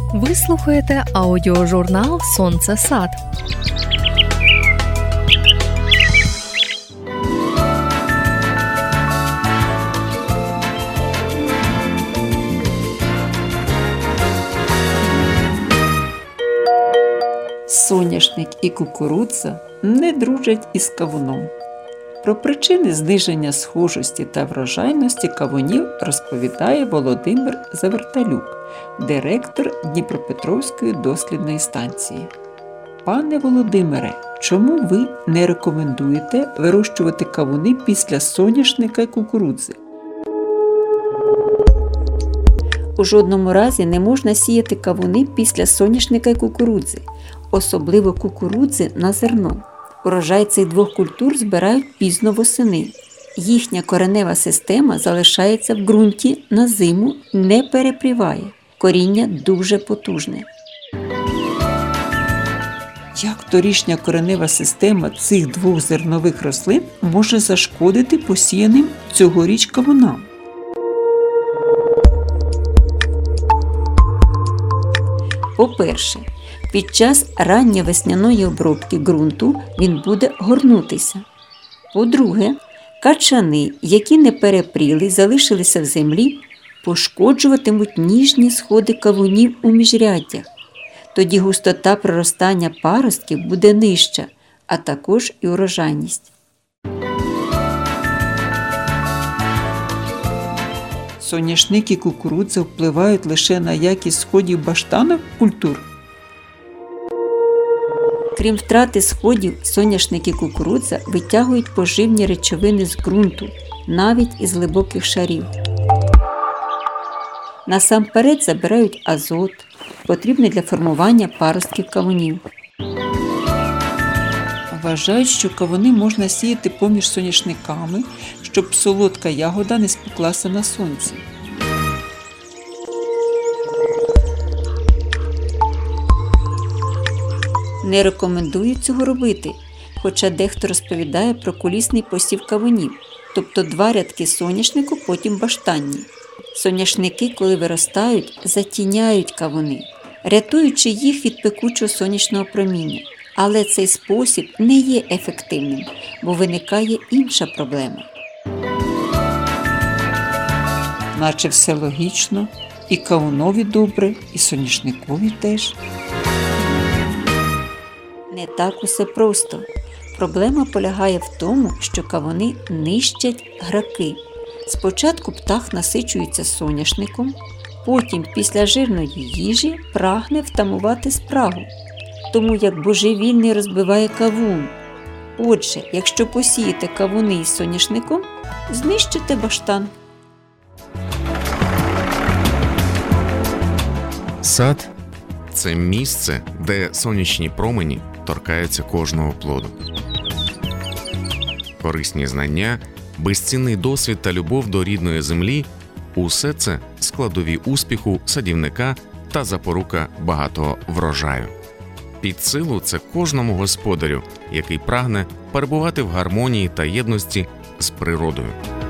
Ви слухаєте аудіожурнал «Сонце-сад». Соняшник і кукурудза не дружать із кавуном. Про причини зниження схожості та врожайності кавунів розповідає Володимир Заверталюк, директор Дніпропетровської дослідної станції. Пане Володимире, чому ви не рекомендуєте вирощувати кавуни після соняшника і кукурудзи? У жодному разі не можна сіяти кавуни після соняшника і кукурудзи, особливо кукурудзи на зерно. Урожай цих двох культур збирають пізно восени. Їхня коренева система залишається в ґрунті на зиму, не перепріває. Коріння дуже потужне. Як торішня коренева система цих двох зернових рослин може зашкодити посіяним цьогоріч кавунам? По-перше, під час ранньовесняної обробки ґрунту він буде горнутися. По-друге, качани, які не перепріли, залишилися в землі, пошкоджуватимуть ніжні сходи кавунів у міжряддях. Тоді густота проростання паростків буде нижча, а також і урожайність. Соняшник і кукурудза впливають лише на якість сходів баштанових культур? Крім втрати сходів, соняшник і кукурудза витягують поживні речовини з ґрунту, навіть із глибоких шарів. Насамперед забирають азот, потрібний для формування паростків кавунів. Вважають, що кавуни можна сіяти поміж соняшниками, щоб солодка ягода не спеклася на сонці. Не рекомендують цього робити, хоча дехто розповідає про кулісний посів кавунів, тобто 2 рядки соняшнику, потім баштанні. Соняшники, коли виростають, затіняють кавуни, рятуючи їх від пекучого сонячного проміння. Але цей спосіб не є ефективним, бо виникає інша проблема. Наче все логічно, і кавунові добре, і соняшникові теж. Не так усе просто. Проблема полягає в тому, що кавуни нищать граки. Спочатку птах насичується соняшником, потім після жирної їжі прагне втамувати спрагу. Тому як божевільний розбиває кавун. Отже, якщо посієте кавуни із соняшником, знищите баштан. Сад – це місце, де сонячні промені торкаються кожного плоду. Корисні знання, безцінний досвід та любов до рідної землі – усе це складові успіху садівника та запорука багатого врожаю. Під силу це кожному господарю, який прагне перебувати в гармонії та єдності з природою.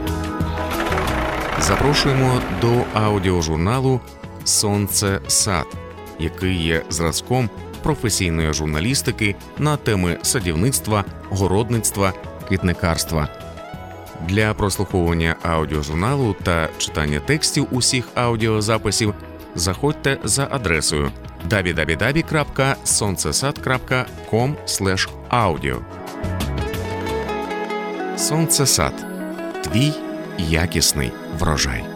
Запрошуємо до аудіожурналу «Сонце-сад», який є зразком професійної журналістики на теми садівництва, городництва, квітникарства. Для прослуховування аудіожурналу та читання текстів усіх аудіозаписів заходьте за адресою www.soncesad.com/audio. «Сонце-сад» – твій якісний врожай.